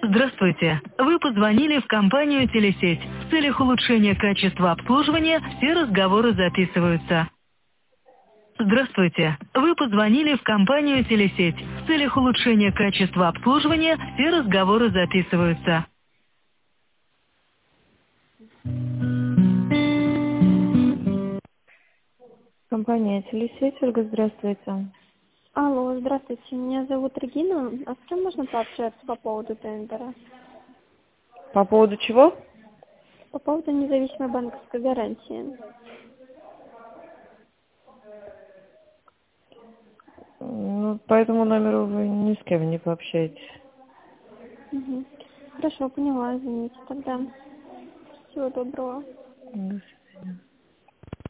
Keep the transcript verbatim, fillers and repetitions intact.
Здравствуйте. Вы позвонили в компанию «Телесеть». В целях улучшения качества обслуживания все разговоры записываются. Здравствуйте. Вы позвонили в компанию «Телесеть». В целях улучшения качества обслуживания все разговоры записываются. Компания «Телесеть». Ольга, здравствуйте. Алло, здравствуйте, меня зовут Регина. А с кем можно пообщаться по поводу тендера? По поводу чего? По поводу независимой банковской гарантии. Ну, по этому номеру вы ни с кем не пообщаетесь. Угу. Хорошо, поняла, извините тогда. Всего доброго. До свидания.